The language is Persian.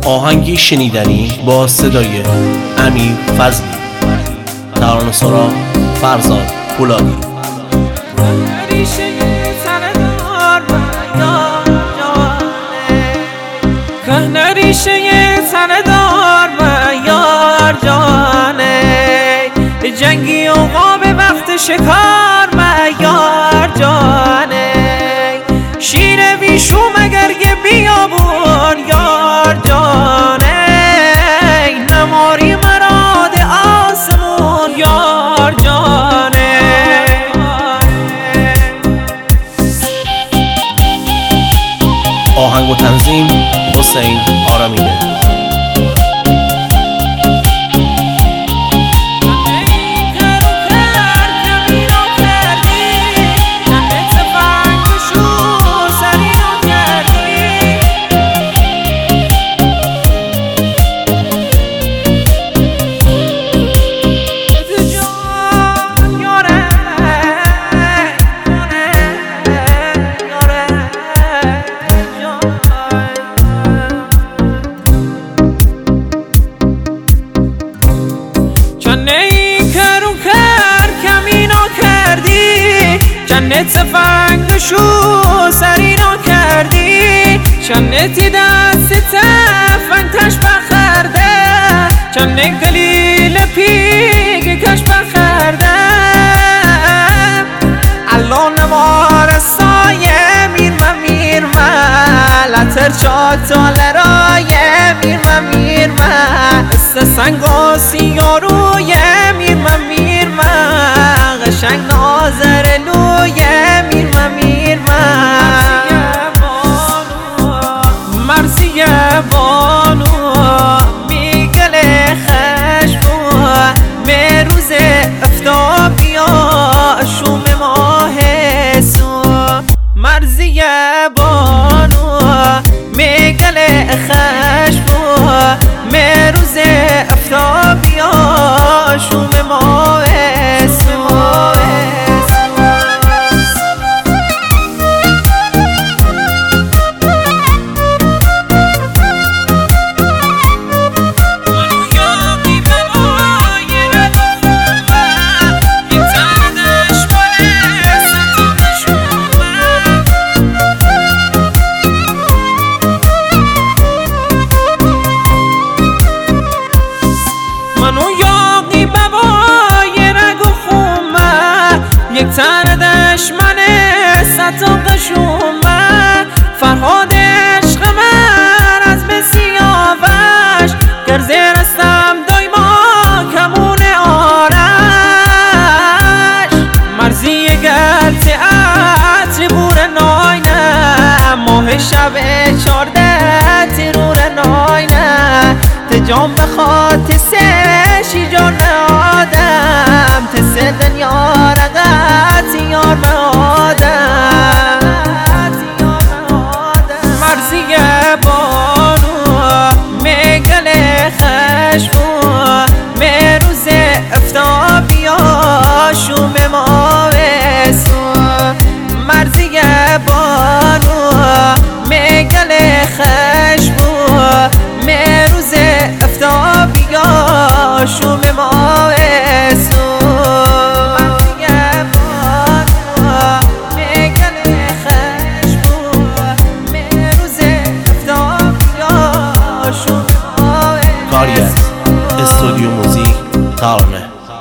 آهنگی شنیدنی با صدای امیر فضلی، ترانه‌سرا فرزاد پولادی. کهنه ریشه تنه دار و یار جانه، جنگی و قاب وقت شکار و یار جانه، شیر بیشوم اگر که بیابون یار جانه، نماری مراد آسمون یار جانه. آهنگ و تنظیم حسین آرامینه. جنت فنگشو سرینا کردی، جنتی دست فنگش بخرده، جنت گلیل پیگ کش بخرده، الان نوار سایه میر لطر چاتال رایه میر سنگ و سیاروی میر قشنگ نازر لویه میر مرسی بانو میگل خشبو مروز افتابیا شوم ماه سو، مرسی بانو میگل خشبو مروز افتابیا شوم ماه سو. یک تن دشمن ستاق شومه، فرهاد عشق من از بسیاوش، گرزه رستم دایما کمون آرش، مرزی گلت عطر بور ناینه، ماه شب 14 ترور ناینه، تجام بخواد تسشی جان آدم، تسه دنیا یار به آدم، مرزی بانو میگل خشبو مروز افتابیا شوم ماوسو، مرزی بانو میگل خشبو مروز افتابیا شوم ماوسو. کاری از استودیو موزیک ترانه